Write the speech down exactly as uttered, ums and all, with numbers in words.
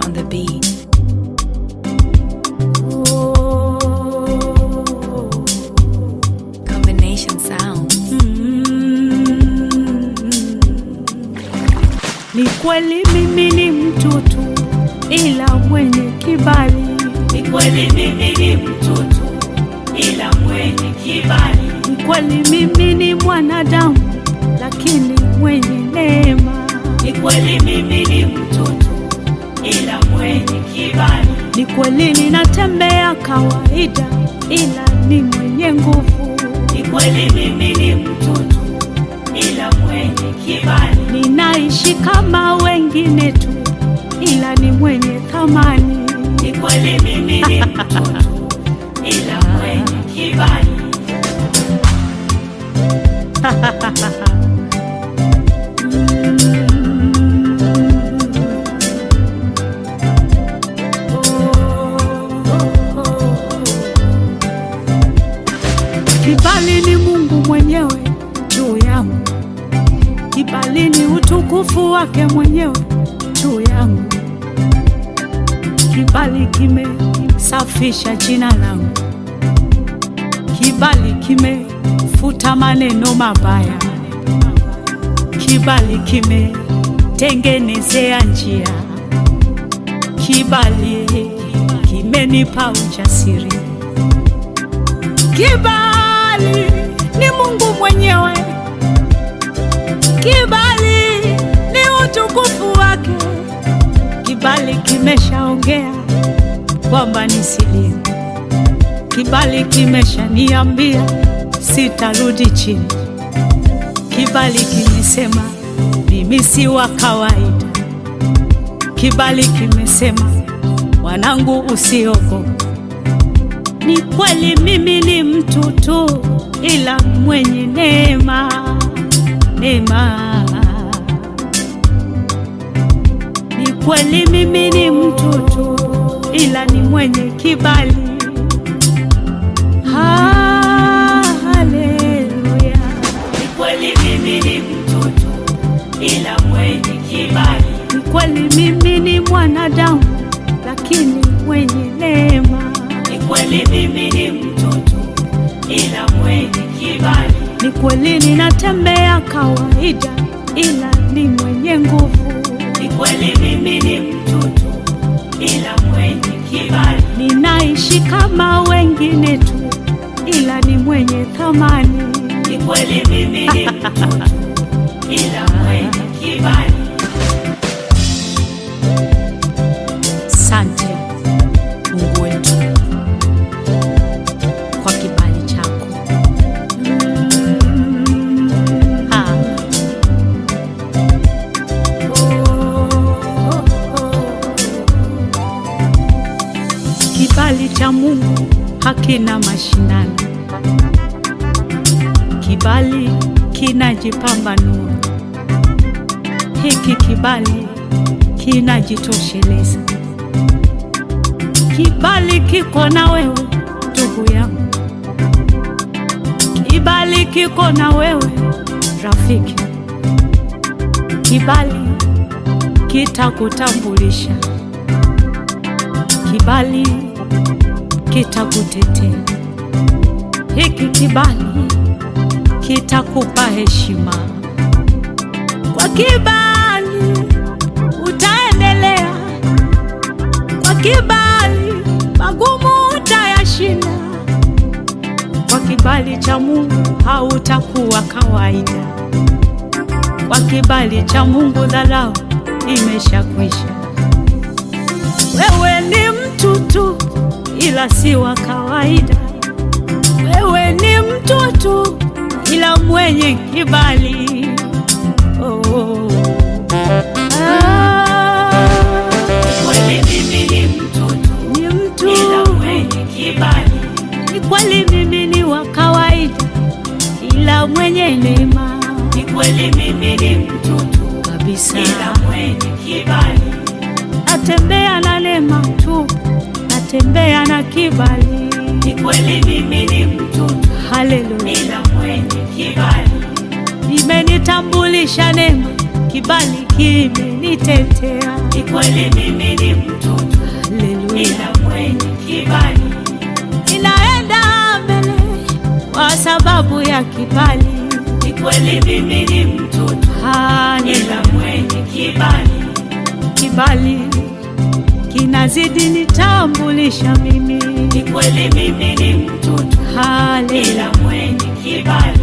on the beat. Combination sound. Ni kweli mimi ni mtoto ila mwenye kibali. Ni kweli mimi ni mtoto ila mwenye kibali. Ni kweli mimi ni mwanadamu lakini mwenye neema. Ni kweli mimi ni mtoto ila mwenye kibali. Ni kweli ninatembea kawaida ila ni mwenye nguvu. Ni kweli mimi ni mtoto ila mwenye kibali. Ninaishi kama wengine tu ila ni mwenye thamani. Ni kweli mimi ni mtoto ila mwenye kibali. Kibali ni Mungu mwenyewe juu yangu. Kibali ni utukufu wake mwenyewe juu yangu. Kibali kimesafisha jina langu. Kibali kimefuta maneno mabaya. Kibali kimetengenezea njia. Kibali kimenipa ujasiri. Kibali ni Mungu mwenyewe. Kibali ni utukufu wake. Kibali kimeshaongea kwamba nisilie. Kibali kimeshaniambia sitarudi chini. Kibali kimesema mimi si wa kawaida. Kibali kimesema mwanangu usiogope. Ni kweli mimi ni mtoto ila mwenye neema, neema. Ni kweli mimi ni mtoto ila ni mwenye kibali. Haleluya. Ni kweli mimi ni mtoto ila mwenye kibali. Ni kweli mimi ni mwanadamu lakini mwenye neema. Ni kweli mimi ni mtoto ila mwenye kibali. Ni kweli ninatembea kawaida ila ni mwenye nguvu. Ni kweli mimi ni mtoto ila mwenye kibali. Ninaishi kama wengine tu ila ni mwenye thamani. Ni kweli mimi ni mtoto ila mwenye kibali. Asante Mungu wetu kwa kibali chako. Ah. Kibali cha Mungu hakina mashindano. Kibali kinajipambanua. Hiki kibali kinajitosheleza. Kibali kiko na wewe ndugu yangu. Kibali kiko na wewe rafiki. Kibali kitakutambulisha. Kibali kitakutetea. Hiki kibali kitakupa heshima. Kwa kibali utaendelea. Kwa kibali magumu utayashinda. Kwa kibali cha Mungu hautakuwa kawaida. Kwa kibali cha Mungu dharau imeshakwisha. Wewe ni mtu tu ila si wa kawaida. Wewe ni mtu tu ila mwenye kibali. Oh. Ah. Ni kweli mimi ni mtoto Ni mtu ila mwenye kibali. Ni kweli mimi ni wa kawaida ila mwenye neema. Ni kweli mimi ni mtoto Kabisa. ila mwenye kibali. Natembea na neema tu, natembea na kibali. Ni kweli mimi ni mtoto Haleluya. ila mwenye kibali. Imenitambulisha neema, kibali. kibali kimenitetea. Ni kweli mimi ni mtoto, Haleluya. ila mwenye kibali. Ninaenda mbele kwa sababu ya kibali. Ni kweli mimi ni mtoto, Haleluya. ila mwenye kibali. Kibali kinazidi nitambulisha mimi. Ni kweli mimi ni mtoto, Haleluya. ila mwenye kibali.